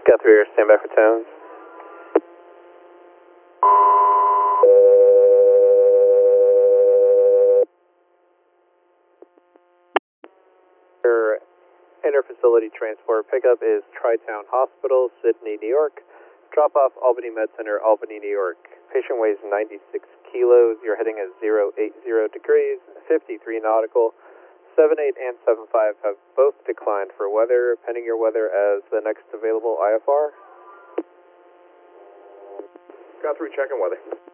Guthrie, stand by for tones. Your interfacility transport pickup is Tri-Town Hospital, Sydney, New York. Drop off Albany Med Center, Albany, New York. Patient weighs 96 kilos. You're heading at 080 degrees, 53 nautical. 78 and 75 have both declined for weather, pending your weather as the next available IFR. Guthrie, checking weather.